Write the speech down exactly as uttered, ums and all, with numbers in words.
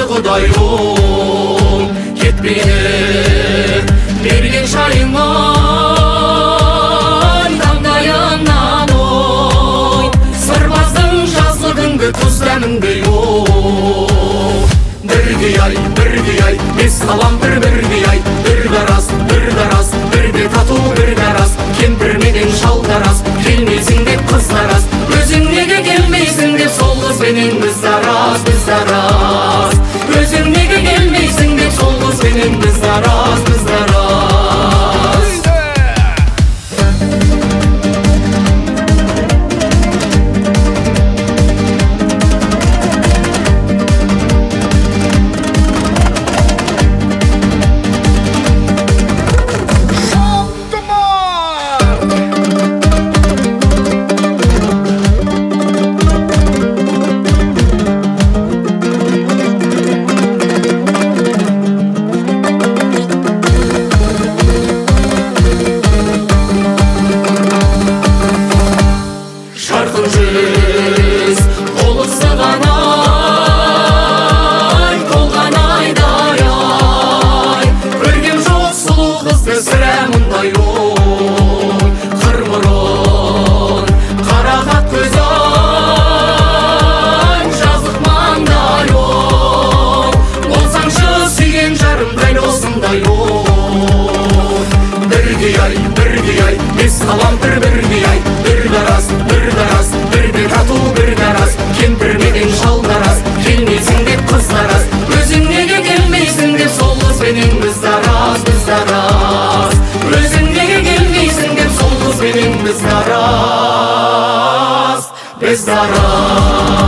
Құдайым кетпейді берген шайыңнан таңдайыңнан ой сырбаздың жазғы күнгі күз дәміндей ой бірге ай бірге ай бес қалам бір бірге ай бір дарас бір дарас бірде тату бір дарас кемпір менен шал дарас келмейсің деп қыз дарас өзің неге келмейсің деп сол қызбенен біз дарас біз дарас өзің неге келмейсің деп сол қызбенен біз дарас біз дарас жарқын жүз толықсыған ай толған айдай ай көргем жоқ сұлу қызды сірә мұндай ой қыр мұрын қарақат көз ай жазық маңдай ой болсаңшы сүйген жарым дәл осындай ой бірге ай бірге ай бес қалам бір бірге ай бір дарас бір дарас бірде тату бір дарас кемпір менен шал дарас келмейсің деп қыз дарас өзің неге келмейсің деп сол қызбенен біз дарас біз дарас өзің неге келмейсің деп сол қызбенен біз дарас біз дарас